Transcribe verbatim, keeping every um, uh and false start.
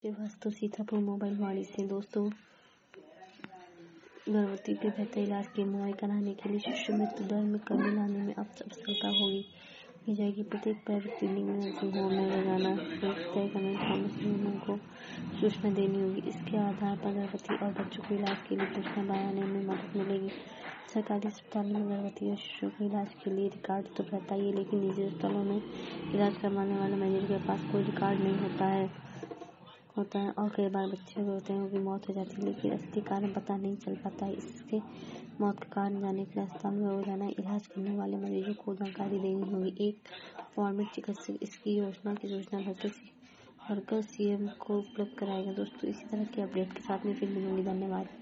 Srivastava Sitapur mobile वाणी से। दोस्तों, गर्भवती के बेहतर इलाज के मुआयना कराने के लिए शिशु मृत्यु दर में कमी लाने में अब सफलता होगी की जाएगी। प्रत्येक प्राइवेट क्लिनिक में नर्सिंग होम में रोजाना तय करने फार्मेसी को सूचना देनी होगी। इसके आधार पर गर्भवती और बच्चों को इलाज के लिए सूचना बनाने में मदद मिलेगी। सरकारी अस्पतालों में गर्भवती और शिशुओं के इलाज के लिए रिकॉर्ड तो रहता ही है, लेकिन निजी अस्पतालों में इलाज करवाने वाले मरीजों के पास कोई रिकॉर्ड नहीं होता है होता है और कई बार बच्चे होते हैं की मौत हो जाती है, लेकिन असली कारण पता नहीं चल पाता है। इसके मौत का कारण जानने के लिए अस्पताल में रोजाना इलाज करने वाले मरीजों को जानकारी देनी होगी। एक फॉर्मेट चिकित्सक इसकी योजना की सूचना भरकर सीएम को उपलब्ध कराएगा। दोस्तों, इसी तरह के अपडेट के साथ में फिर मिलूंगी। धन्यवाद।